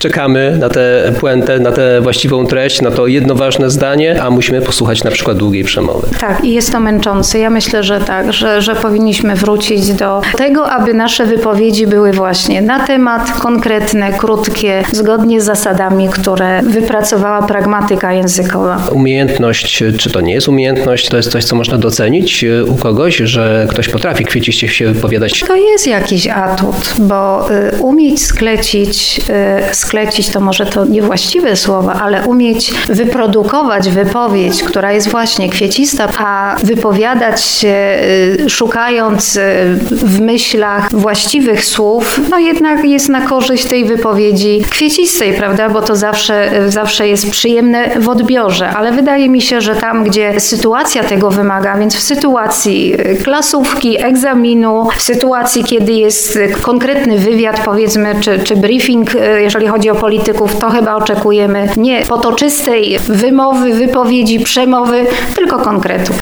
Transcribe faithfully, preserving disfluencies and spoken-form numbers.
czekamy na tę puentę, na tę właściwą treść, na to jedno ważne zdanie, a musimy posłuchać na przykład długiej przemowy. Tak, i jest to męczące. Ja myślę, że tak, że, że powinniśmy wrócić do tego, aby nasze wypowiedzi były właśnie na temat, konkretne, krótkie, zgodnie z zasadami, które wypracowała pragmatyka językowa. Umiejętność, czy to nie jest umiejętność, to jest coś, co można docenić u kogoś, że ktoś potrafi kwieciście się wypowiadać. To jest jakiś atut, bo y, umieć sklecić, y, sklecić to może to niewłaściwe słowa, ale umieć wyprodukować wypowiedź, która jest właśnie kwiecista, a wypowiadać się y, szukając y, w myślach właściwych słów, no jednak jest na korzyść tej wypowiedzi kwiecistej, prawda, bo to zawsze, y, zawsze jest przyjemne w odbiorze, ale wydaje mi się, że tam, gdzie sytuacja tego wymaga, więc w sytuacji y, klasówki, egzaminu, w sytuacji, kiedy jest y, konkretny wywiad, powiedzmy, czy, czy briefing, y, jeżeli chodzi o polityków, to chyba oczekujemy nie potoczystej wymowy, wypowiedzi, przemowy, tylko konkretu.